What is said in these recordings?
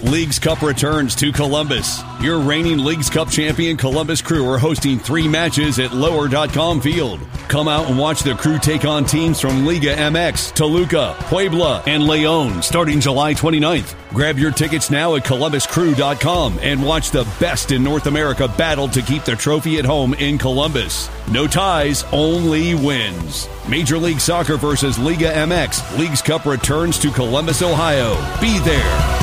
Leagues Cup returns to Columbus. Your reigning Leagues Cup champion Columbus Crew are hosting 3 matches at Lower.com Field. Come out and watch the Crew take on teams from Liga MX, Toluca, Puebla, and Leon starting July 29th. Grab your tickets now at ColumbusCrew.com and watch the best in North America battle to keep the trophy at home in Columbus. No ties, only wins. Major League Soccer versus Liga MX. Leagues Cup returns to Columbus, Ohio. Be there.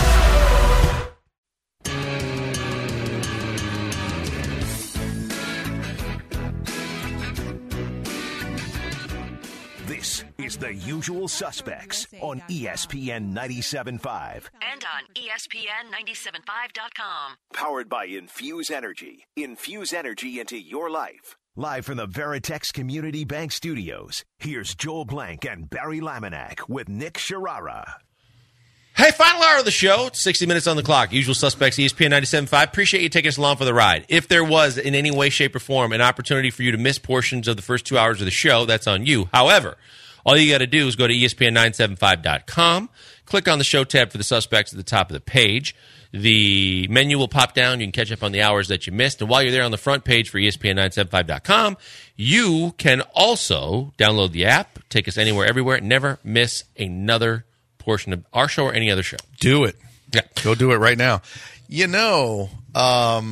The Usual Suspects on ESPN 97.5. And on ESPN975.com. Powered by Infuse Energy. Infuse energy into your life. Live from the Veritex Community Bank Studios, here's Joel Blank and Barry Laminack with Nick Sharara. Hey, final hour of the show. It's 60 minutes on the clock. Usual Suspects, ESPN 97.5. Appreciate you taking us along for the ride. If there was, in any way, shape, or form, an opportunity for you to miss portions of the first 2 hours of the show, that's on you. However, all you got to do is go to ESPN975.com, click on the show tab for the Suspects at the top of the page. The menu will pop down. You can catch up on the hours that you missed. And while you're there on the front page for ESPN975.com, you can also download the app, take us anywhere, everywhere, never miss another portion of our show or any other show. Do it. Yeah. Go do it right now. You know, I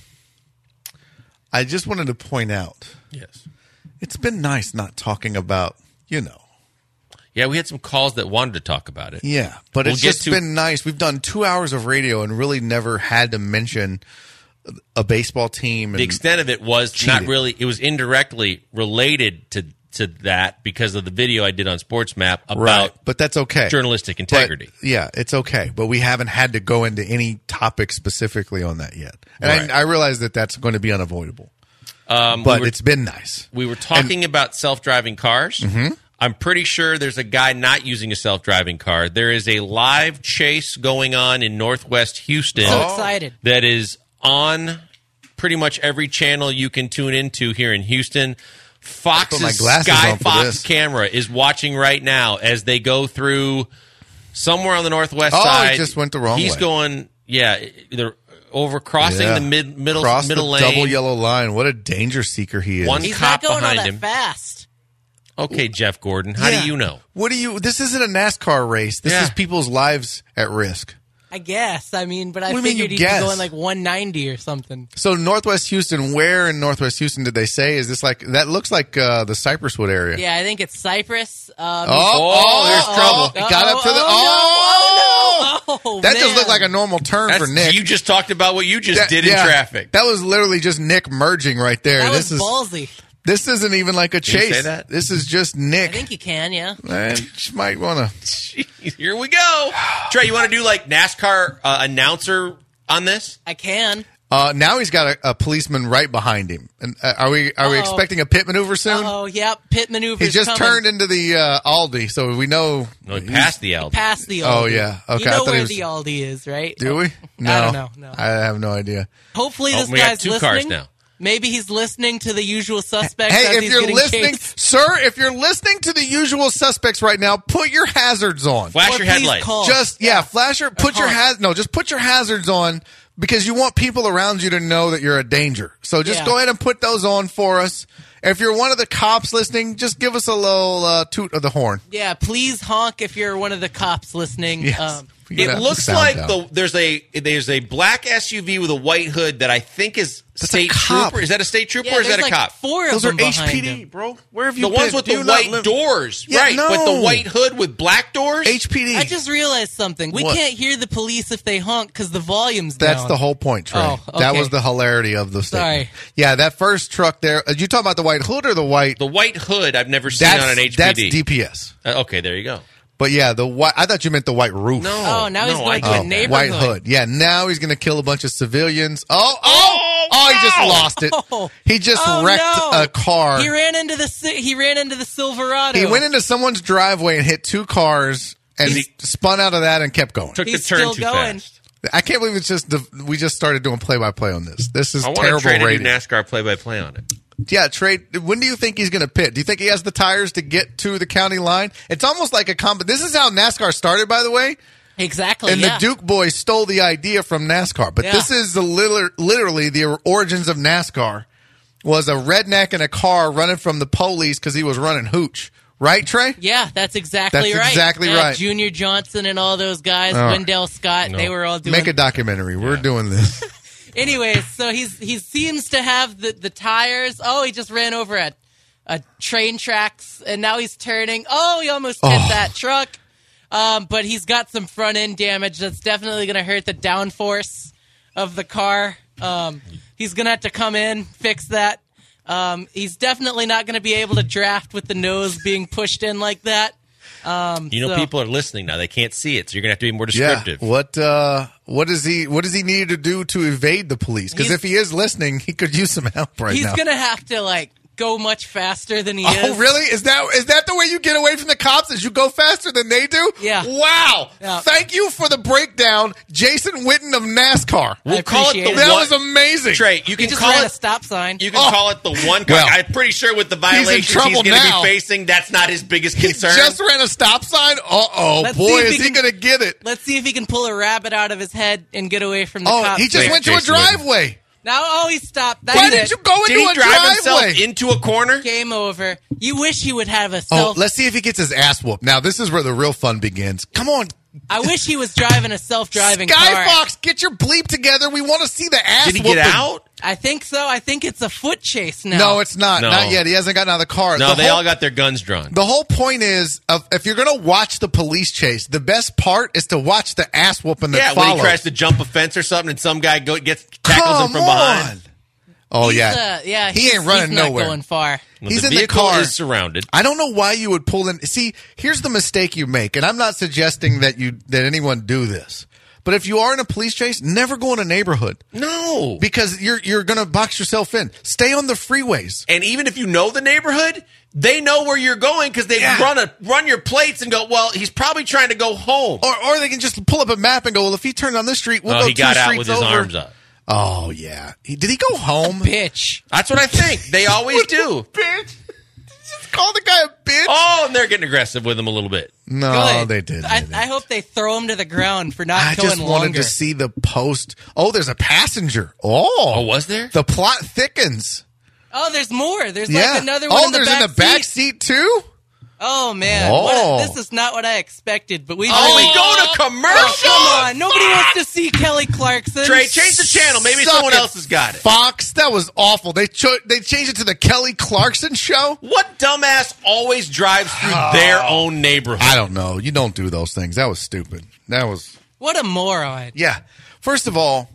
just wanted to point out. Yes. It's been nice not talking about, you know. Yeah, we had some calls that wanted to talk about it. Yeah, but it's just been nice. We've done 2 hours of radio and really never had to mention a baseball team. And the extent of it was cheating. Not really. It was indirectly related to that because of the video I did on SportsMap about right, but that's okay. Journalistic integrity. But, yeah, it's okay. But we haven't had to go into any topic specifically on that yet. And right. I realize that that's going to be unavoidable. But it's been nice. We were talking about self-driving cars. Mm-hmm. I'm pretty sure there's a guy not using a self-driving car. There is a live chase going on in Northwest Houston. So excited. That is on pretty much every channel you can tune into here in Houston. Fox's Sky Fox camera is watching right now as they go through somewhere on the northwest side. Oh, he just went the wrong way. He's going, they're crossing the middle lane. Double yellow line. What a danger seeker he is. One He's cop not going behind all that him. fast. Okay, Jeff Gordon, how do you know? This isn't a NASCAR race. This is people's lives at risk. I guess. I mean, but I What do you mean figured you he'd be guess? going like 190 or something. So Northwest Houston, where in Northwest Houston did they say? Is this like, that looks like the Cypresswood area. Yeah, I think it's Cypress. There's trouble. It got up to the, that man. just looked like a normal turn for Nick. You just talked about what you just did in traffic. That was literally just Nick merging right there. That was ballsy. This isn't even like a Can you chase. say that? This is just Nick. I think you can, yeah. Man, you might want to. Here we go. Trey, you want to do like NASCAR announcer on this? I can. Now he's got a policeman right behind him. And are we expecting a pit maneuver soon? Oh, yep. Pit maneuver. He just turned into the Aldi, so we know. No, he passed the Aldi. Past the Aldi. Oh, yeah. Okay. You know I thought where he was, the Aldi is, right? do we? No. I don't know. No. I have no idea. Hopefully this we got guy's 2 listening. cars now. Maybe he's listening to the Usual Suspects. Hey, as if he's you're getting listening, chased. sir, if you're listening to the Usual Suspects right now, put your hazards on. Flash Or your please headlights. call. Flash your, put your just put your hazards on because you want people around you to know that you're a danger. So just go ahead and put those on for us. If you're one of the cops listening, just give us a little toot of the horn. Yeah, please honk if you're one of the cops listening. Yes. It looks like there's a black SUV with a white hood that I think is state trooper. Is that a state trooper or is that a like cop? 4 of Those are them behind HPD, him. bro. Where have you The been? ones with Do the you not white live- doors, Yeah, right? no. With the white hood with black doors. HPD. I just realized something. We What? can't hear the police if they honk because the volume's down. That's the whole point, Trey. Oh, okay. That was the hilarity of the statement. Sorry. Yeah, that first truck there. You talking about the white hood or the white? The white hood I've never seen on an HPD. That's DPS. Okay, there you go. But yeah, the white. I thought you meant the white roof. No. Oh, now he's going to a neighborhood. White hood. Yeah, now he's going to kill a bunch of civilians. He just lost it. He just wrecked a car. He ran into the Silverado. He went into someone's driveway and hit 2 cars and spun out of that and kept going. Took He's the turn still too going. fast. I can't believe it's just we just started doing play-by-play on this. This is I terrible want to do rating. NASCAR play-by-play on it. Yeah, Trey, when do you think he's going to pit? Do you think he has the tires to get to the county line? It's almost like a this is how NASCAR started, by the way. Exactly. And the Duke boys stole the idea from NASCAR. But this is literally the origins of NASCAR. Was a redneck in a car running from the police because he was running hooch. Right, Trey? Yeah, that's exactly right. Exactly right. Junior Johnson and all those guys, Wendell Scott, they were all doing... Make a documentary. We're doing this. Anyways, so he seems to have the tires. Oh, he just ran over a train tracks, and now he's turning. Oh, he almost hit that truck. But he's got some front end damage that's definitely going to hurt the downforce of the car. He's going to have to come in, fix that. He's definitely not going to be able to draft with the nose being pushed in like that. People are listening now. They can't see it, so you're going to have to be more descriptive. Yeah. What does he need to do to evade the police? Because if he is listening, he could use some help right now. He's going to have to, go much faster than he is. Oh, really? Is that the way you get away from the cops? Is you go faster than they do? Yeah. Wow. Yeah. Thank you for the breakdown, Jason Witten of NASCAR. We'll call it that was amazing. Trey, you can just call ran it a stop sign. You can call it the one car. Well, I'm pretty sure with the violations he's going to be facing, that's not his biggest concern. He just ran a stop sign? Let's boy, is he going to get it. Let's see if he can pull a rabbit out of his head and get away from the cops. He just went to a driveway. Now, he stopped. Why did you go into a driveway? Did he drive himself into a corner? Game over. You wish he would have a self... let's see if he gets his ass whooped. Now, this is where the real fun begins. Come on. I wish he was driving a self-driving car. Skyfox, get your bleep together. We want to see the ass whooping. Did he get out? I think so. I think it's a foot chase now. No, it's not. No. Not yet. He hasn't gotten out of the car. No, they all got their guns drawn. The whole point is, if you're going to watch the police chase, the best part is to watch the ass whooping that follows. When he tries to jump a fence or something and some guy tackles him from behind. Oh, he ain't running nowhere. Not going far. Well, he's the in the vehicle car. Is surrounded. I don't know why you would pull in. See, here's the mistake you make, and I'm not suggesting that anyone do this. But if you are in a police chase, never go in a neighborhood. No, because you're going to box yourself in. Stay on the freeways. And even if you know the neighborhood, they know where you're going because they run your plates and go, well, he's probably trying to go home. Or they can just pull up a map and go, well, if he turned on this street, we'll go 2 streets over. He got out with his arms up. Oh, yeah. Did he go home? Bitch. That's what I think. They always do. Bitch. Just call the guy a bitch. Oh, and they're getting aggressive with him a little bit. No, they did. I hope they throw him to the ground for not going longer. I just wanted to see the post. Oh, there's a passenger. Oh, was there? The plot thickens. Oh, there's more. There's another one in the back seat. Oh, there's in the back seat too? Oh, man. This is not what I expected. But we go to commercial? Come on. Nobody wants to see Kelly Clarkson. Trey, change the channel. Maybe someone else has got it. Fox, that was awful. They changed it to the Kelly Clarkson show? What dumbass always drives through their own neighborhood? I don't know. You don't do those things. That was stupid. What a moron. Yeah. First of all,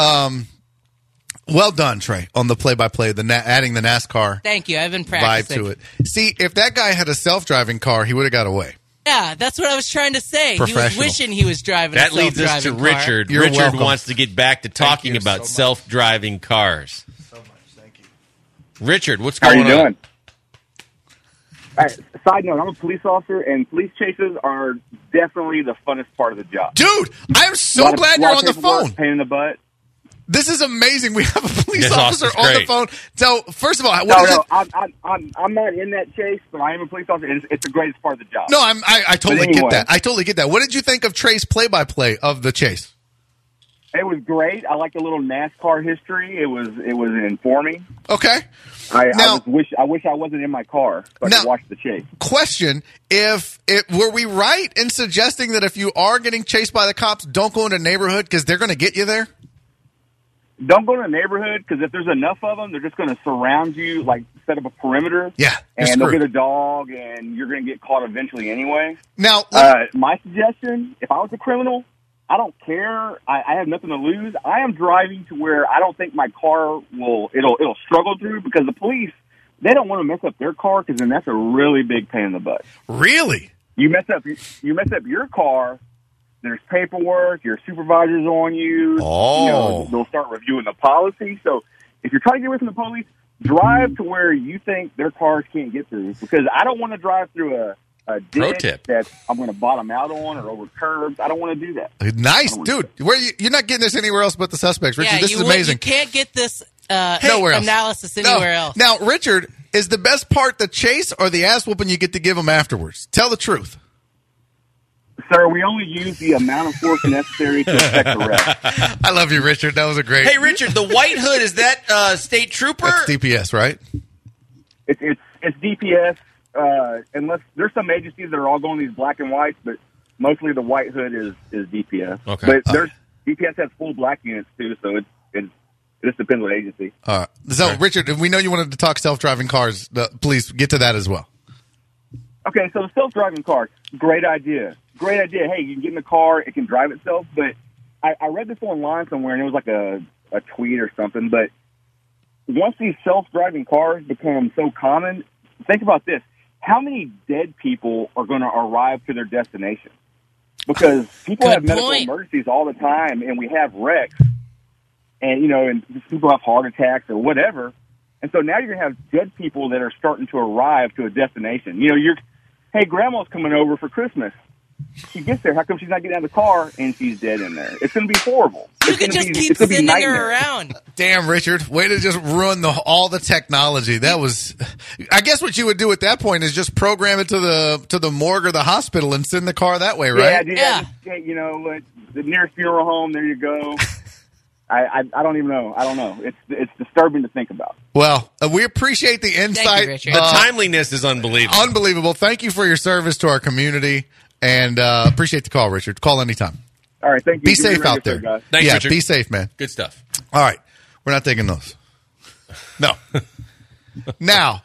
well done, Trey, on the play-by-play, adding the NASCAR. Thank you. I've been practicing. Vibe to it. See, if that guy had a self-driving car, he would have got away. Yeah, that's what I was trying to say. He was wishing he was driving a self-driving car. That leads us to Richard. You're Richard welcome. wants to get back to talking about self-driving cars. So much. Thank you. Richard, what's going on? How are you doing? All right, side note, I'm a police officer, and police chases are definitely the funnest part of the job. Dude, I am so glad you're on the phone. Pain in the butt. This is amazing. We have a police officer on the phone. So, first of all, I'm not in that chase, but I am a police officer, and it's the greatest part of the job. No, I totally get that. I totally get that. What did you think of Trey's play-by-play of the chase? It was great. I like the little NASCAR history. It was informing. Okay. I wish I wasn't in my car so I could watch the chase. Question: were we right in suggesting that if you are getting chased by the cops, don't go into a neighborhood because they're going to get you there? Don't go to a neighborhood because if there's enough of them, they're just going to surround you, like set up a perimeter. Yeah, and they'll get a dog, and you're going to get caught eventually anyway. Now, my suggestion: if I was a criminal, I don't care. I have nothing to lose. I am driving to where I don't think my car it'll struggle through because the police, they don't want to mess up their car because then that's a really big pain in the butt. Really? You mess up your car. There's paperwork, your supervisor's on you. Oh. They'll start reviewing the policy. So if you're trying to get away from the police, drive to where you think their cars can't get through. Because I don't want to drive through a ditch that I'm going to bottom out on or over curbs. I don't want to do that. Nice, dude. You're not getting this anywhere else but the suspects, Richard. Yeah, this is amazing. You can't get this nowhere else. analysis anywhere else. Now, Richard, is the best part the chase or the ass whooping you get to give them afterwards? Tell the truth. Sir, we only use the amount of force necessary to effect arrest. I love you, Richard. That was a great. Hey, Richard, the white hood, is that state trooper? That's DPS, right? It's DPS. Unless there's some agencies that are all going these black and whites, but mostly the white hood is DPS. Okay. But DPS has full black units too, so it just depends on agency. So, Richard, we know you wanted to talk self-driving cars. Please get to that as well. Okay, so the self-driving car, great idea. Great idea. Hey, you can get in the car, it can drive itself. But I read this online somewhere, and it was like a tweet or something. But once these self-driving cars become so common, think about this. How many dead people are going to arrive to their destination? Because people have medical emergencies all the time, and we have wrecks. And, and people have heart attacks or whatever. And so now you're going to have dead people that are starting to arrive to a destination. Hey, Grandma's coming over for Christmas. She gets there. How come she's not getting out of the car and she's dead in there? It's going to be horrible. You can just keep sending her around. Damn, Richard. Way to just ruin all the technology. That was, I guess what you would do at that point is just program it to the morgue or the hospital and send the car that way, right? Yeah. The nearest funeral home, there you go. I don't even know. I don't know. It's disturbing to think about. Well, we appreciate the insight. Thank you, Richard. The timeliness is unbelievable. Unbelievable. Thank you for your service to our community, and appreciate the call, Richard. Call anytime. All right, thank you. Be safe out there. Guys. Thanks, Richard. Be safe, man. Good stuff. All right. We're not taking those. No. Now,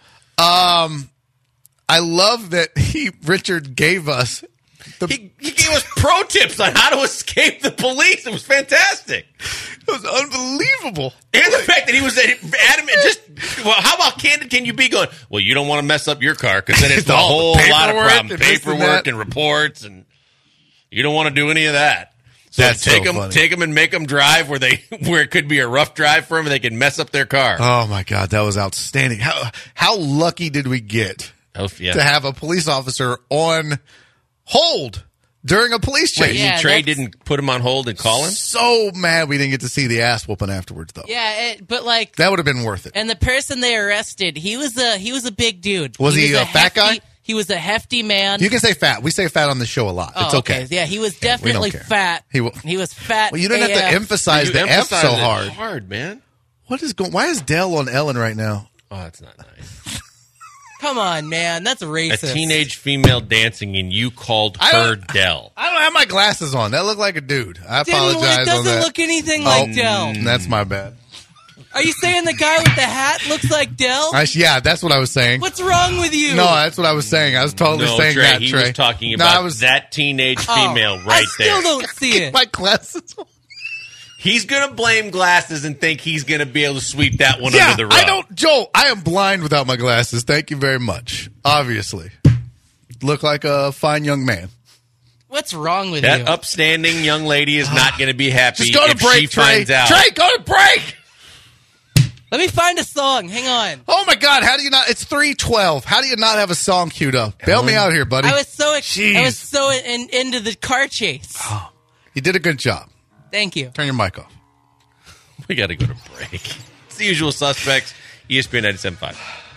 I love that Richard gave us he gave us pro tips on how to escape the police. It was fantastic. It was unbelievable. And the fact that he was adamant, how about candid can you be going, well, you don't want to mess up your car because then it's a whole lot of problems, paperwork and reports, and you don't want to do any of that. So take them and make them drive where it could be a rough drive for them and they can mess up their car. Oh, my God. That was outstanding. How lucky did we get to have a police officer on hold during a police chase? Wait, Trey didn't put him on hold and call him? So mad we didn't get to see the ass whooping afterwards, though. Yeah, but that would have been worth it. And the person they arrested, he was a big dude. Was he a fat guy? He was a hefty man. You can say fat. We say fat on the show a lot. It's okay. Yeah, he was definitely fat. He was fat. Well, you didn't have to emphasize the F so hard. Hard, man. Why is Dell on Ellen right now? Oh, that's not nice. Come on, man. That's racist. A teenage female dancing and you called her Dell. I don't have my glasses on. That looked like a dude. I apologize on that. It doesn't look anything like Dell. That's my bad. Are you saying the guy with the hat looks like Dell? Yeah, that's what I was saying. What's wrong with you? No, that's what I was saying. I was totally saying Trey, that, Trey. He was talking about that teenage female right there. I still don't see it. My glasses on. He's going to blame glasses and think he's going to be able to sweep that one under the rug. Joel, I am blind without my glasses. Thank you very much. Obviously. Look like a fine young man. What's wrong with you? That upstanding young lady is not going to be happy Just go to break, she finds out. Trey, go to break! Let me find a song. Hang on. Oh, my God. How do you not? It's 3:12. How do you not have a song queued up? Bail me out here, buddy. I was so into the car chase. Oh, you did a good job. Thank you. Turn your mic off. We got to go to break. It's the usual suspects. ESPN 97.5.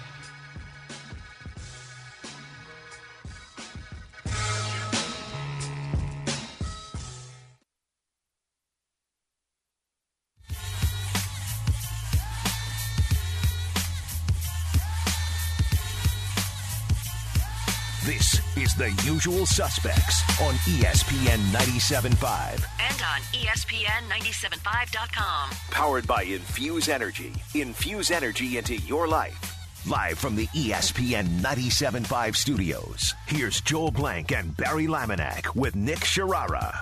This is The Usual Suspects on ESPN 97.5. And on ESPN975.com. Powered by Infuse Energy. Infuse energy into your life. Live from the ESPN 97.5 studios, here's Joel Blank and Barry Laminack with Nick Sharara.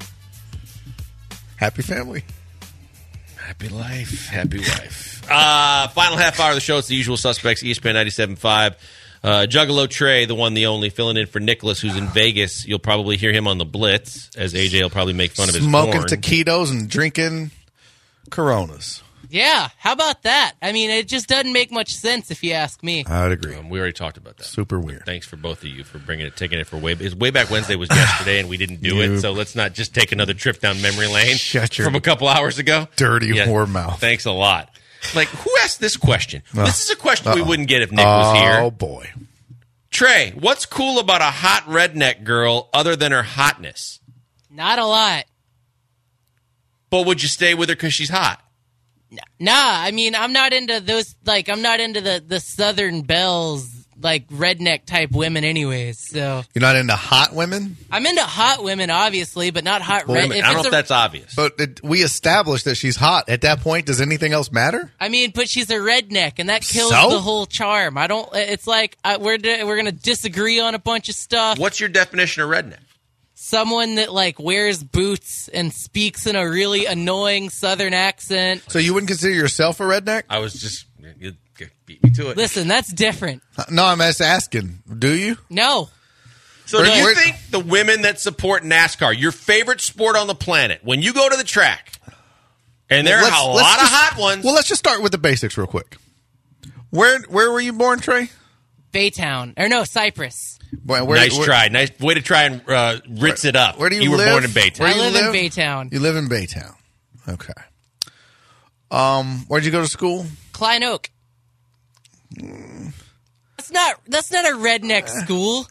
Happy family. Happy life. Happy wife. Final half hour of the show. It's The Usual Suspects, ESPN 97.5. Juggalo Trey, the one, the only, filling in for Nicholas, who's in Vegas. You'll probably hear him on the Blitz, as AJ will probably make fun of his smoking porn. taquitos and drinking Coronas. Yeah, how about that? I mean, it just doesn't make much sense if you ask me. I'd agree. We already talked about that. Super weird. Thanks for both of you for taking it for way back Wednesday was yesterday, and we didn't do it, so let's not just take another trip down memory lane from a couple hours ago. Dirty whore mouth. Thanks a lot. Like, who asked this question? This is a question we wouldn't get if Nick was here. Oh, boy. Trey, what's cool about a hot redneck girl other than her hotness? Not a lot. But would you stay with her because she's hot? Nah, I mean, I'm not into those, like, I'm not into the Southern belles, like, redneck type women anyways, so. You're not into hot women? I'm into hot women, obviously, but not hot I redneck. don't know if that's obvious. But we established that she's hot. At that point, does anything else matter? I mean, but she's a redneck, and that kills So? the whole charm. I don't, it's like, we're going to disagree on a bunch of stuff. What's your definition of redneck? Someone that, like, wears boots and speaks in a really annoying Southern accent. So you wouldn't consider yourself a redneck? I was just, you beat me to it. Listen, that's different. No, I'm just asking. Do you? No. So do you think the women that support NASCAR, your favorite sport on the planet, when you go to the track, and there are a lot of hot ones. Well, let's just start with the basics real quick. Where were you born, Trey? Baytown. Or no, Cypress. Nice try. Nice way to try and ritz it up. Where do you were live? born in Baytown. I live in Baytown. You live in Baytown. Okay. Where'd you go to school? Klein Oak. That's not a redneck school.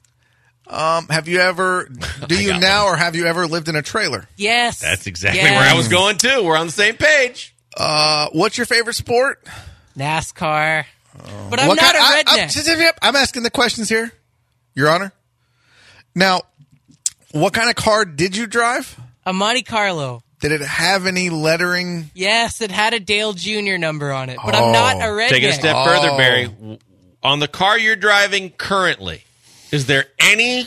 Have you ever, do you now or have you ever lived in a trailer? Yes. That's exactly where I was going too. We're on the same page. What's your favorite sport? NASCAR. But I'm not a redneck. I'm asking the questions here, Your Honor. Now, what kind of car did you drive? A Monte Carlo. Did it have any lettering? Yes, it had a Dale Jr. number on it. But I'm not a redneck. Take it a step further, Barry. On the car you're driving currently, is there any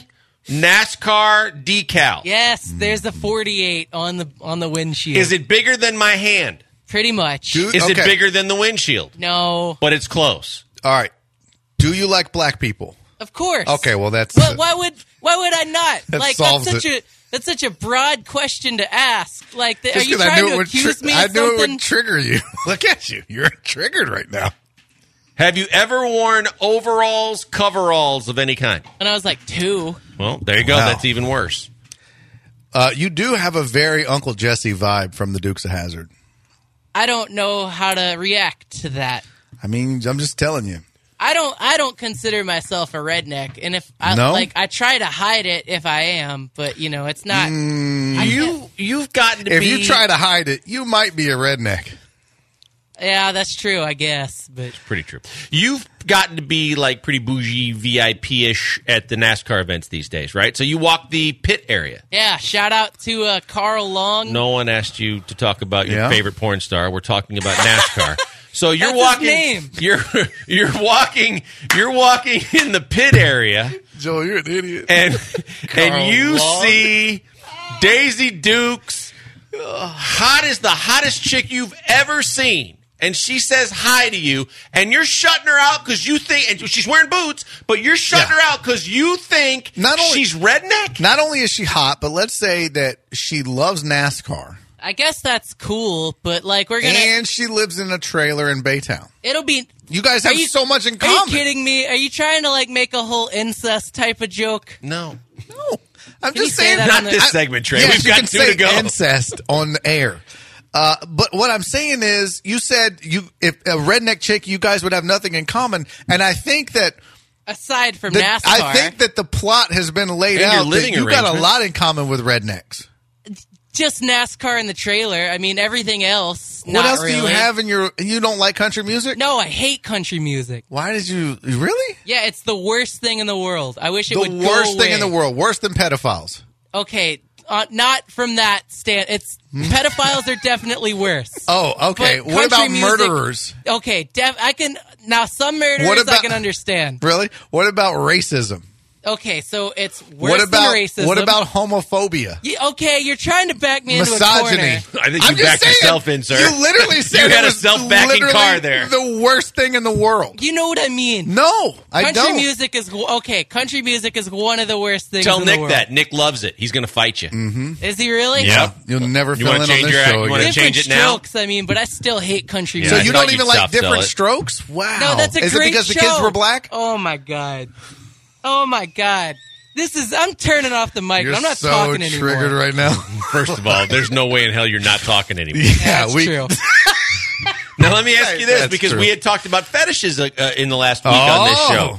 NASCAR decal? Yes, there's the 48 on the windshield. Is it bigger than my hand? Pretty much. Is it bigger than the windshield? No. But it's close. All right. Do you like black people? Of course. Okay, well that's. But why would I not? That like solves that's such a broad question to ask. Like, are Just you 'cause trying to accuse me of I knew it something? would trigger you. Look at you. You're triggered right now. Have you ever worn overalls, coveralls of any kind? And I was like 2. Well, there you go. Wow. That's even worse. You do have a very Uncle Jesse vibe from the Dukes of Hazzard. I don't know how to react to that. I mean, I'm just telling you. I don't consider myself a redneck, and if I No? I try to hide it if I am, but it's not. You've gotten to If be. you try to hide it, you might be a redneck. Yeah, that's true, I guess. But Pretty true. You've gotten to be like pretty bougie, VIP-ish at the NASCAR events these days, right? So you walk the pit area. yeah, shout out to Carl Long. No one asked you to talk about your Yeah. favorite porn star. We're talking about NASCAR. So you're That's walking. his name. You're walking. You're walking in the pit area, Joel, you're an idiot. and you Long. see Daisy Dukes, the hottest chick you've ever seen. And she says hi to you, and you're shutting her out because you think, and she's wearing boots, but you're shutting her out because you think she's redneck? Not only is she hot, but let's say that she loves NASCAR. I guess that's cool, but we're gonna. And she lives in a trailer in Baytown. It'll be. You guys have so much in Are common. you kidding me? Are you trying to make a whole incest type of joke? No. No. I'm Can just you say saying. that Not this segment, Trey. Yes, We've you got can 2 say to go. incest on the air. But what I'm saying is, you said if a redneck chick, you guys would have nothing in common, and I think that Aside from NASCAR, I think that the plot has been laid And your out. living That you got a arrangements. lot in common with rednecks. just NASCAR in the trailer. I mean, everything else. What not else really. do you have in your? You don't like country music? No, I hate country music. Why did you really? Yeah, it's the worst thing in the world. I wish it would The go worst thing in the away. world, worse than pedophiles. Okay, not from that stand. It's pedophiles are definitely worse. Oh, okay. But What about country music- murderers? Okay, I can now. Some murderers What about- I can understand. Really? What about racism? Okay, so it's worse What about than racism. what about homophobia? Okay, you're trying to back me into a Misogyny. corner. I think I'm you just backed saying, yourself in, sir. You literally said You it had a was self-backing literally car there. The worst thing in the world. You know what I mean? No, I Country don't. music is okay. Country music is one of the worst things. Tell in Nick the world. that. Nick loves it. He's going to fight you. Mm-hmm. Is he really? Yeah. You'll never You fill in wanna on change this your- show you wanna again. Different change it now? strokes, I mean, but I still hate country Yeah, So music. I you thought don't you'd even like soft sell different it. strokes? Wow. No, that's a Is great it because show. the kids were black? Oh my god. Oh my god. I'm turning off the mic. You're I'm not so talking anymore. triggered right now. First of all, there's no way in hell you're not talking anymore. That's true. Now, let me ask you this, That's because true. we had talked about fetishes in the last week on this show.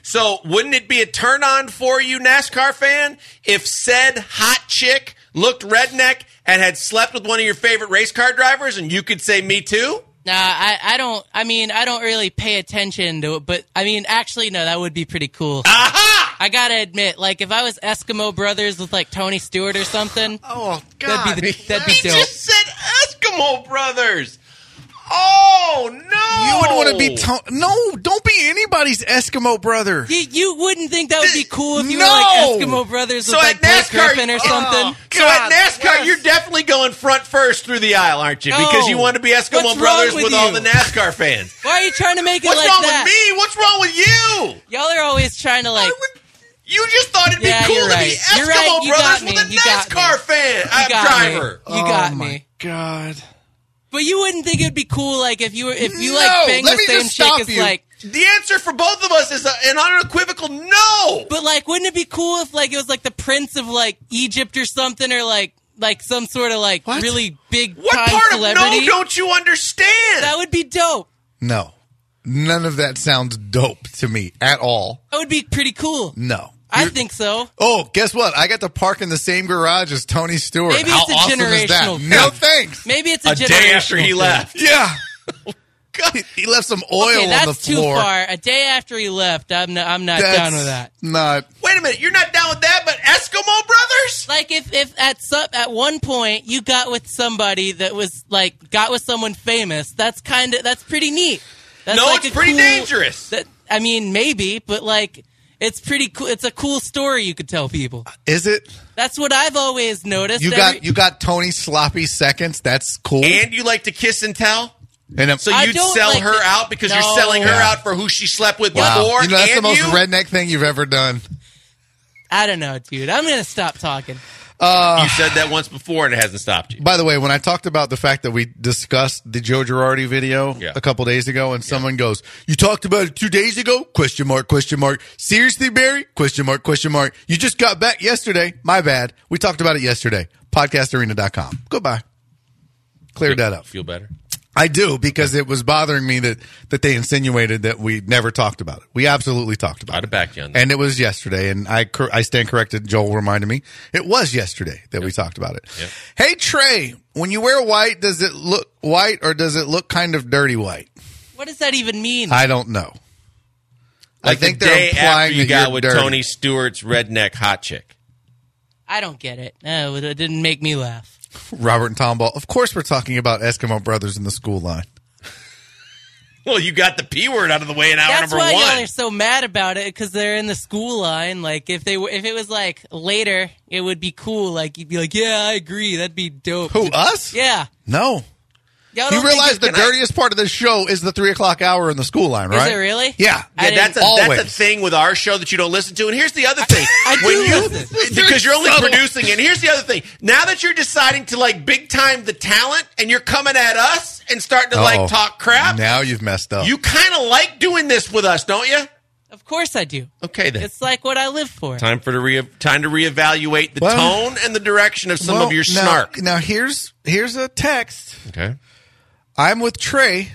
So wouldn't it be a turn on for you, NASCAR fan, if said hot chick looked redneck and had slept with one of your favorite race car drivers, and you could say me too? Nah, I don't. I mean, I don't really pay attention to it, but I mean, actually, no, that would be pretty cool. Aha! I gotta admit, like, if I was Eskimo Brothers with like Tony Stewart or something, Oh, God. that'd be He dope. just said Eskimo Brothers. Oh, no. You would want to be... No, don't be anybody's Eskimo brother. You wouldn't think that would be cool if you No! were like Eskimo Brothers with So like at Blake NASCAR, Griffin or something. So at NASCAR, you're definitely going front first through the aisle, aren't you? Because you want to be Eskimo What's Brothers wrong with with all you? the NASCAR fans. Why are you trying to make it What's like wrong that? with me? What's wrong with you? Y'all are always trying to like. You just thought it'd be Yeah, cool you're to right. be You're Eskimo right. You got Brothers me. with a You got NASCAR me. fan You got driver. me. You got my me. God. But you wouldn't think it'd be cool, like if you like No, bang let the me same just chick stop as you. like. The answer for both of us is an unequivocal no. But like, wouldn't it be cool if like it was like the prince of like Egypt or something, or like some sort of like What? really big What time part celebrity? of no don't you understand? That would be dope. No. None of that sounds dope to me at all. That would be pretty cool. No. I think so. Oh, guess what? I got to park in the same garage as Tony Stewart. Maybe How it's a awesome is that? generational No thing. thanks. Maybe it's a a day after he generational thing. left. Yeah. He left some oil Okay, on that's the floor. too far. A day after he left, I'm not down with that. Not. Wait a minute, you're not down with that, but Eskimo Brothers? Like if at one point you got with somebody that was like got with someone famous, that's pretty neat. That's No, like it's a pretty cool- dangerous. I mean, maybe, but like it's pretty cool. It's a cool story you could tell people. Is it? That's what I've always noticed. You got Tony sloppy seconds. That's cool. And you like to kiss and tell? And So I you'd don't sell like her it. out because you're No. selling her Yeah. out for who she slept with wow. before? You know, that's the and most you? redneck thing you've ever done. I don't know, dude. I'm gonna stop talking. You said that once before and it hasn't stopped you. By the way, when I talked about the fact that we discussed the Joe Girardi video Yeah. a couple days ago, and someone goes, "You talked about it 2 days ago?" Question mark, question mark. Seriously, Barry? Question mark, question mark. You just got back yesterday. My bad. We talked about it yesterday. Podcastarena.com. Goodbye. Cleared that up. Feel better? I do, because it was bothering me that they insinuated that we never talked about it. We absolutely talked about I'd have it. backed you on that. And it was yesterday, and I stand corrected. Joel reminded me. It was yesterday that we talked about it. Yep. Hey, Trey, when you wear white, does it look white or does it look kind of dirty white? What does that even mean? I don't know. Like I think the they're day implying after you that got you're with dirty. Tony Stewart's redneck hot chick. I don't get it. No, it didn't make me laugh. Robert and Tom Ball. Of course we're talking about Eskimo Brothers in the school line. Well, you got the P word out of the way in hour That's number why y'all one. are so mad about it, because they're in the school line. Like if it was like later, it would be cool. Like you'd be like, yeah, I agree. That'd be dope. Who, us? Yeah. No. Y'all You don't realize think the dirtiest part of this show is the 3 o'clock hour in the school line, right? Is it really? Yeah. I Yeah, didn't- that's a Always. thing with our show that you don't listen to. And here's the other thing. I do listen. Because you're only Subtle. producing. And here's the other thing. Now that you're deciding to like big time the talent and you're coming at us and starting to Uh-oh. like talk crap, Now you've messed up. you kind of like doing this with us, don't you? Of course I do. Okay, then. It's like what I live for. Time to reevaluate the Well- tone and the direction of some of your snark. Now here's a text. Okay. I'm with Trey.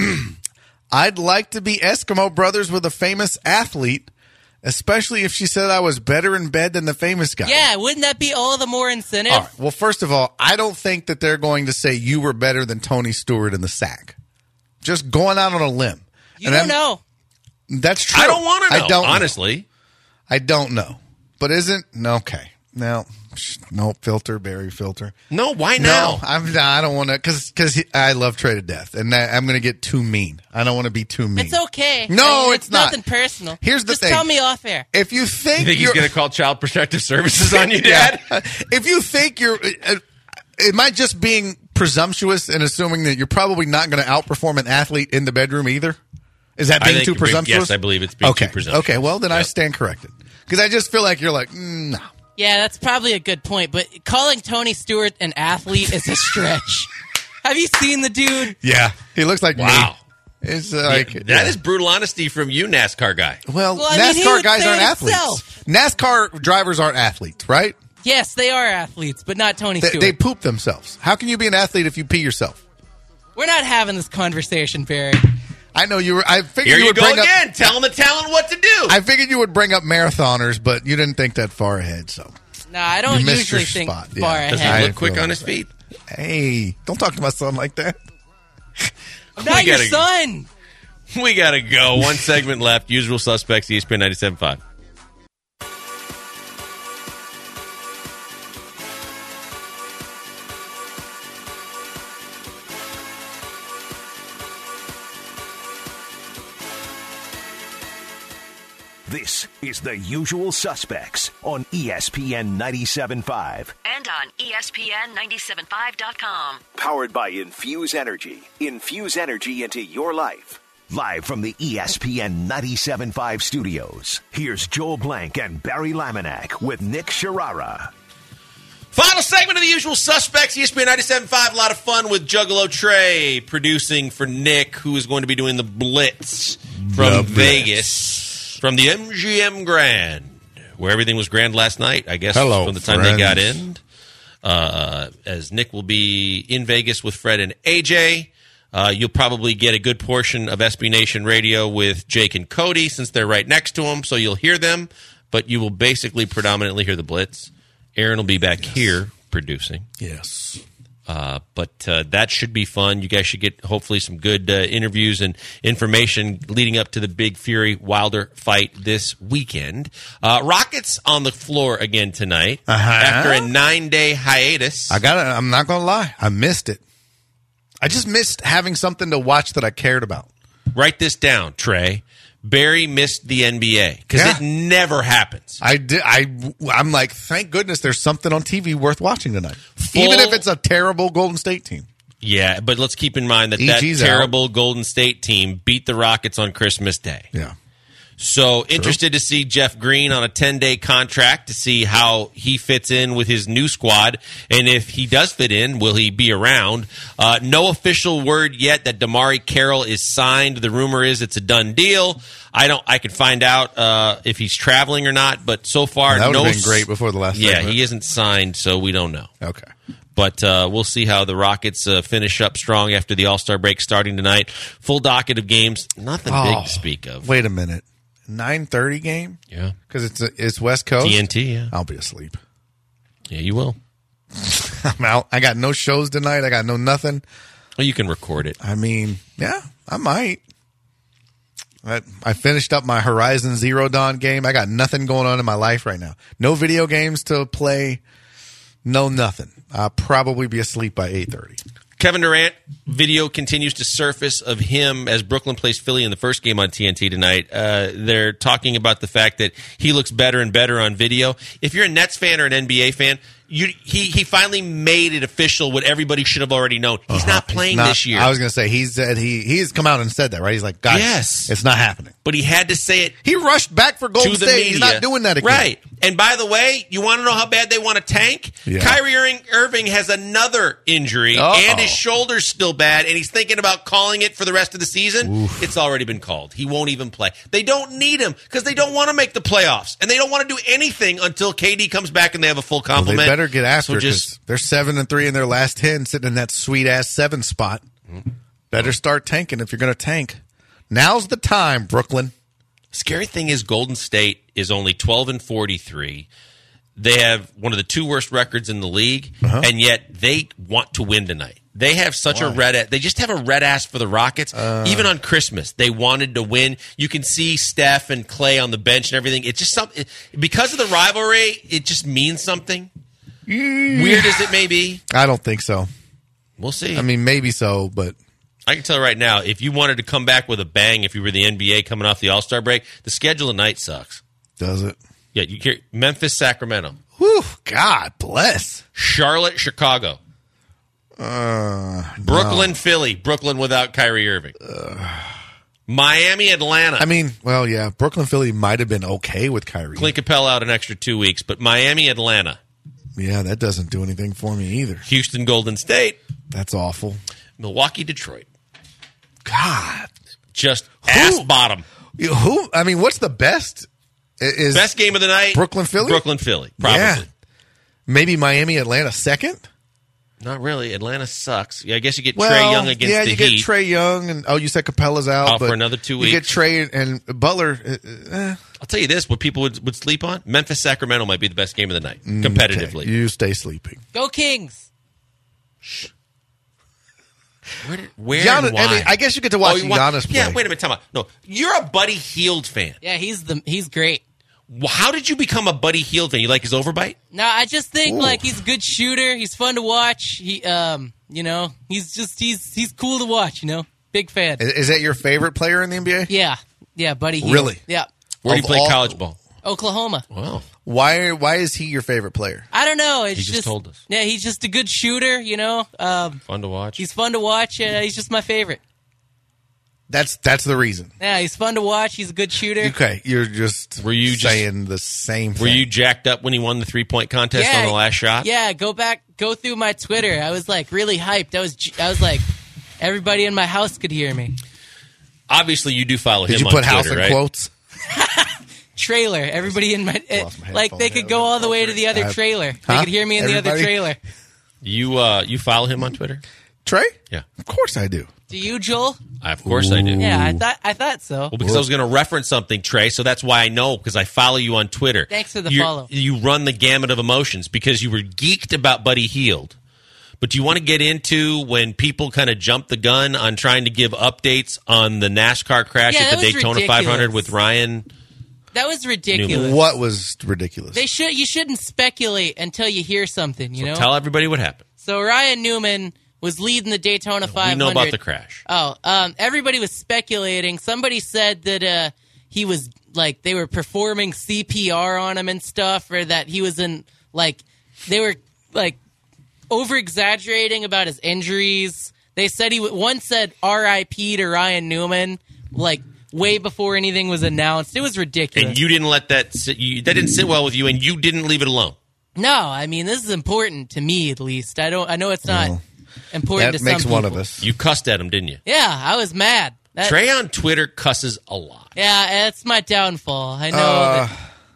I'd like to be Eskimo Brothers with a famous athlete, especially if she said I was better in bed than the famous guy. Yeah, wouldn't that be all the more incentive? All right. Well, first of all, I don't think that they're going to say you were better than Tony Stewart in the sack. Just going out on a limb. You don't know. That's true. I don't want to know, I don't know. honestly. I don't know. But okay. No filter, Barry filter. No, why No, now? I don't want to, because I love Trey to death, and I'm going to get too mean. I don't want to be too mean. It's okay. No, it's not. nothing personal. Here's the Just thing. tell me off air. If you think, You think he's you're, going to call Child Protective Services on you, Yeah. Dad? If you think you're, am I just being presumptuous and assuming that you're probably not going to outperform an athlete in the bedroom either? Is that I being think too you're being- presumptuous? yes, I believe it's being too presumptuous. Okay, well then I Yep. stand corrected, because I just feel like you're like, no. Yeah, that's probably a good point. But calling Tony Stewart an athlete is a stretch. Have you seen the dude? Yeah, he looks like Wow. me. It's like That is brutal honesty from you, NASCAR guy. well, Well, I mean, he NASCAR would guys say aren't it athletes. himself. NASCAR drivers aren't athletes, right? Yes, they are athletes, but not Tony Stewart. They poop themselves. How can you be an athlete if you pee yourself? We're not having this conversation, Barry. I know you were. I figured Here you you would go bring again, up. telling the talent what to do. I figured you would bring up marathoners, but you didn't think that far ahead. So No, I don't You missed usually your think spot. far Yeah. Does ahead. he I look quick feel on like his feet? hey, don't talk to my son like that. I'm not your gotta- son. We got to go. One segment left. Usual Suspects, ESPN 97.5. This is The Usual Suspects on ESPN 97.5. And on ESPN975.com. Powered by Infuse Energy. Infuse energy into your life. Live from the ESPN 97.5 studios, here's Joel Blank and Barry Laminack with Nick Sharara. Final segment of The Usual Suspects, ESPN 97.5. A lot of fun with Juggalo Trey producing for Nick, who is going to be doing the Blitz from Vegas. From the MGM Grand, where everything was grand last night, I guess, Hello, from the time friends. they got in. As Nick will be in Vegas with Fred and AJ. You'll probably get a good portion of SB Nation Radio with Jake and Cody, since they're right next to him, so you'll hear them, but you will basically predominantly hear the Blitz. Aaron will be back here producing. Yes. But that should be fun. You guys should get, hopefully, some good interviews and information leading up to the big Fury Wilder fight this weekend. Rockets on the floor again tonight after a 9-day hiatus. I'm not going to lie. I missed it. I just missed having something to watch that I cared about. Write this down, Trey. Barry missed the NBA because Yeah. it never happens. I did. I'm like, thank goodness there's something on TV worth watching tonight, Full- even if it's a terrible Golden State team. Yeah, but let's keep in mind that EG's that terrible Golden State team beat the Rockets on Christmas Day. Yeah. So interested to see Jeff Green on a 10-day contract to see how he fits in with his new squad. And if he does fit in, will he be around? No official word yet that Damari Carroll is signed. The rumor is it's a done deal. I can find out if he's traveling or not, but so far, That would have been great before the last Yeah, segment. he isn't signed, so we don't know. Okay. But we'll see how the Rockets finish up strong after the All-Star break starting tonight. Full docket of games. Nothing big to speak of. Wait a minute. 9:30 game? Yeah. Because it's West Coast? TNT, yeah. I'll be asleep. Yeah, you will. I'm out. I got no shows tonight. I got no nothing. Well, you can record it. I mean, yeah, I might. I finished up my Horizon Zero Dawn game. I got nothing going on in my life right now. No video games to play. No nothing. I'll probably be asleep by 8:30. Kevin Durant video continues to surface of him as Brooklyn plays Philly in the first game on TNT tonight. They're talking about the fact that he looks better and better on video. If you're a Nets fan or an NBA fan, he finally made it official what everybody should have already known. He's not playing this year. I was going to say, he's come out and said that, right? He's like, guys, Yes. it's not happening. But he had to say it He rushed back for Golden to the State. media. He's not doing that again. Right. And by the way, you want to know how bad they want to tank? Yeah. Kyrie Irving has another injury, and his shoulder's still bad, and he's thinking about calling it for the rest of the season. It's already been called. He won't even play. They don't need him because they don't want to make the playoffs, and they don't want to do anything until KD comes back and they have a full Well, complement. they better get after So it because they're 7-3 in their last 10, sitting in that sweet ass 7 spot. Better start tanking if you're going to tank. Now's the time, Brooklyn. Scary thing is Golden State is only 12-43. They have one of the 2 worst records in the league, and yet they want to win tonight. They have such a red. They just have a red ass for the Rockets. Even on Christmas, they wanted to win. You can see Steph and Clay on the bench and everything. It's just something because of the rivalry. It just means something. Weird as it may be, I don't think so. we'll see. I mean, maybe so, but I can tell you right now, if you wanted to come back with a bang, if you were the NBA coming off the All-Star break, the schedule tonight sucks. does it? Yeah, you hear Memphis, Sacramento, Whew, God bless. Charlotte, Chicago, Brooklyn, Philly, Brooklyn without Kyrie Irving, Miami, Atlanta. I mean, well, yeah, Brooklyn, Philly might have been okay with Kyrie. Clint Capella out an extra 2 weeks, but Miami, Atlanta, Yeah, that doesn't do anything for me either. Houston, Golden State, That's awful. Milwaukee, Detroit. God. Just ass bottom. Who? I mean, what's the best? Is Best game of the night? Brooklyn, Philly? Brooklyn, Philly, probably. Yeah. Maybe Miami, Atlanta second? Not really. Atlanta sucks. Yeah, I guess you get Trae Young against the Heat. Yeah, you get Trae Young, and you said Capella's out for another 2 weeks. You get Trae and Butler. I'll tell you this: what people would sleep on, Memphis Sacramento might be the best game of the night competitively. Okay. You stay sleeping. Go Kings. Shh. Where Giannis, and why? I guess you get to watch Giannis play. Yeah, wait a minute. Time out. No, you're a Buddy Hield fan. Yeah, he's great. How did you become a Buddy Hield fan? You like his overbite? No, I just think he's a good shooter. He's fun to watch. He, he's cool to watch. Big fan. Is that your favorite player in the NBA? Yeah, Buddy Hield. Really? Yeah. Where do you play college ball? Oklahoma. Wow. Why is he your favorite player? I don't know. He just told us. Yeah, he's just a good shooter. Fun to watch. He's fun to watch. He's just my favorite. That's the reason. Yeah, he's fun to watch. He's a good shooter. Okay, you're just saying the same thing. Were you jacked up when he won the 3-point contest on the last shot? Yeah, go through my Twitter. I was like really hyped. I was like, everybody in my house could hear me. Obviously, you do follow him on Twitter. Did you put Twitter, house in right? quotes? Trailer. Everybody in my they could go all the way to the other trailer. They could hear me in the other trailer. You follow him on Twitter? Trey? Yeah. Of course I do. Do you, Joel? Of course I do. Yeah, I thought so. Well, because I was going to reference something, Trey, so that's why I know, because I follow you on Twitter. Thanks for the follow. You run the gamut of emotions because you were geeked about Buddy Hield. But do you want to get into when people kind of jump the gun on trying to give updates on the NASCAR crash at the Daytona 500 with Ryan? That was ridiculous. Newman. What was ridiculous? You shouldn't speculate until you hear something, you know? Tell everybody what happened. So Ryan Newman was leading the Daytona 500. We know about the crash. Everybody was speculating. Somebody said that he was, like, they were performing CPR on him and stuff, or that he was in, like, they were, like, over-exaggerating about his injuries. They said one said R.I.P. to Ryan Newman, like, way before anything was announced. It was ridiculous. And you didn't let that sit. That didn't sit well with you, and you didn't leave it alone. No, I mean, this is important to me, at least. I know it's not important to some people. That makes one of us. You cussed at him, didn't you? Yeah, I was mad. Trey on Twitter cusses a lot. Yeah, that's my downfall. I know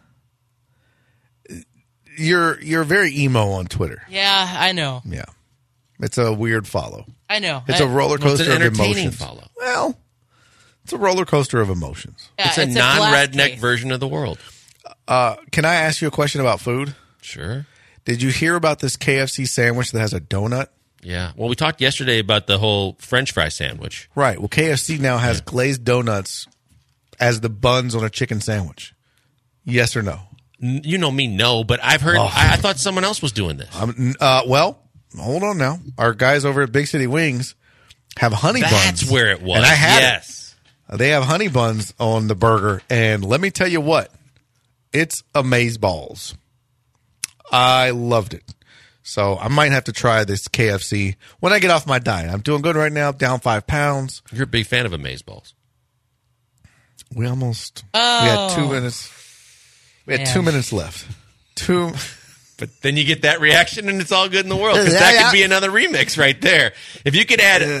that. You're very emo on Twitter. Yeah, I know. Yeah. It's a weird follow. I know. It's a roller coaster it's an of entertaining emotions. follow. Well, it's a roller coaster of emotions. Yeah, it's a non-redneck version of the world. Can I ask you a question about food? Sure. Did you hear about this KFC sandwich that has a donut? Yeah. Well, we talked yesterday about the whole French fry sandwich. Right. Well, KFC now has glazed donuts as the buns on a chicken sandwich. Yes or no? You know me, no, but I've heard. I thought someone else was doing this. Well, hold on now. Our guys over at Big City Wings have honey buns. That's where it was. And I had it. They have honey buns on the burger, and let me tell you what, it's amazeballs. I loved it. So I might have to try this KFC when I get off my diet. I'm doing good right now, down 5 pounds. You're a big fan of amazeballs. We had 2 minutes. We had 2 minutes left. But then you get that reaction, and it's all good in the world, because that could be another remix right there. If you could add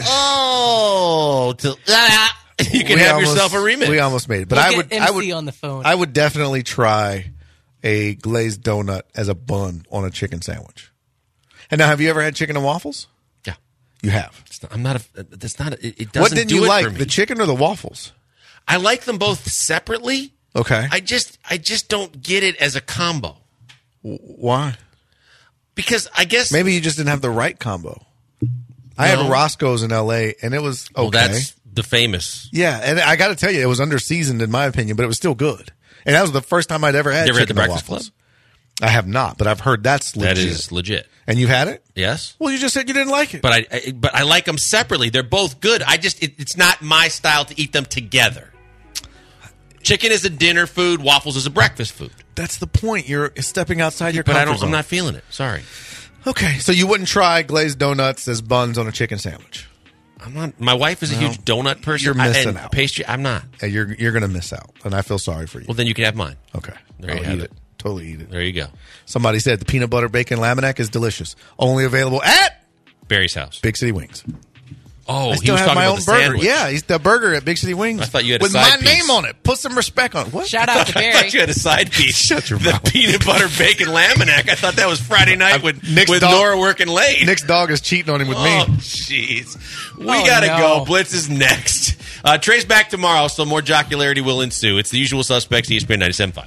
you could have yourself a remix. We almost made it, but I would on the phone. I would definitely try a glazed donut as a bun on a chicken sandwich. And now, have you ever had chicken and waffles? Yeah, you have. It doesn't. What didn't you like, for me. the chicken or the waffles? I like them both separately. Okay. I just don't get it as a combo. Why? Because I guess maybe you just didn't have the right combo. I had Roscoe's in L.A. and it was okay. Well, that's the famous. Yeah, and I got to tell you, it was under-seasoned in my opinion, but it was still good. And that was the first time I'd ever had chicken and waffles. Club? I have not, but I've heard that's legit. That is legit. And you've had it? Yes. Well, you just said you didn't like it. But I like them separately. They're both good. It's not my style to eat them together. Chicken is a dinner food. Waffles is a breakfast food. That's the point. You're stepping outside your comfort zone. I'm not feeling it. Sorry. Okay, so you wouldn't try glazed donuts as buns on a chicken sandwich? I'm not. My wife is a huge donut person. You're missing out. Pastry, I'm not. You're going to miss out, and I feel sorry for you. Well, then you can have mine. Okay. There you have it. Totally eat it. There you go. Somebody said the peanut butter bacon Laminac is delicious. Only available at Barry's house. Big City Wings. Oh, I he still was have talking my about own the burger. sandwich. Yeah, he's the burger at Big City Wings. I thought you had a with side my piece. name on it. Put some respect on it. What? Shout out to I Barry. thought you had a side piece. Shut your the mouth. peanut butter bacon laminac. I thought that was Friday night with Nick's dog- Nora working late. Nick's dog is cheating on him with Oh, me. jeez. We Oh, gotta no. go. Blitz is next. Trey's back tomorrow, so more jocularity will ensue. It's the usual suspects, ESPN 97.5.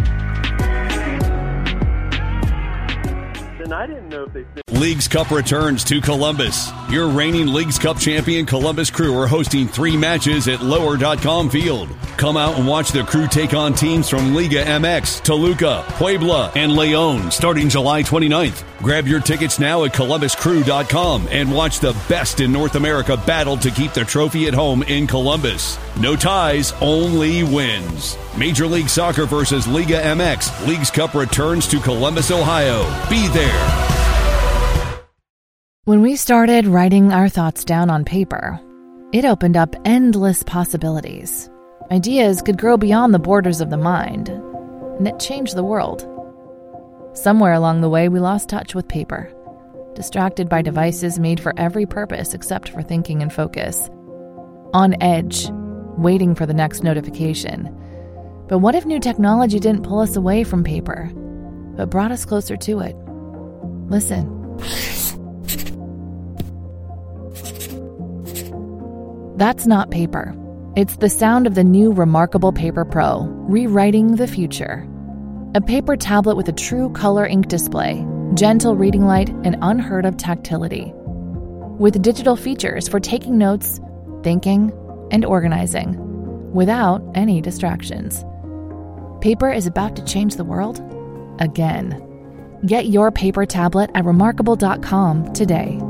I didn't know if they Leagues Cup returns to Columbus. Your reigning Leagues Cup champion Columbus Crew are hosting 3 matches at Lower.com Field. Come out and watch the Crew take on teams from Liga MX, Toluca, Puebla, and León starting July 29th. Grab your tickets now at ColumbusCrew.com and watch the best in North America battle to keep the trophy at home in Columbus. No ties, only wins. Major League Soccer versus Liga MX. Leagues Cup returns to Columbus, Ohio. Be there. When we started writing our thoughts down on paper, it opened up endless possibilities. Ideas could grow beyond the borders of the mind, and it changed the world. Somewhere along the way, we lost touch with paper, distracted by devices made for every purpose except for thinking and focus. On edge, waiting for the next notification. But what if new technology didn't pull us away from paper, but brought us closer to it? Listen. That's not paper. It's the sound of the new Remarkable Paper Pro, rewriting the future. A paper tablet with a true color ink display, gentle reading light, and unheard of tactility. With digital features for taking notes, thinking, and organizing, without any distractions. Paper is about to change the world again. Get your paper tablet at Remarkable.com today.